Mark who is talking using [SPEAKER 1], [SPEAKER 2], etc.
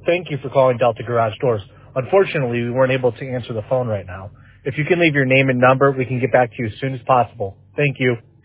[SPEAKER 1] Thank you for calling Delta Garage Doors. Unfortunately, we weren't able to answer the phone right now. If you can leave your name and number, we can get back to you as soon as possible. Thank you.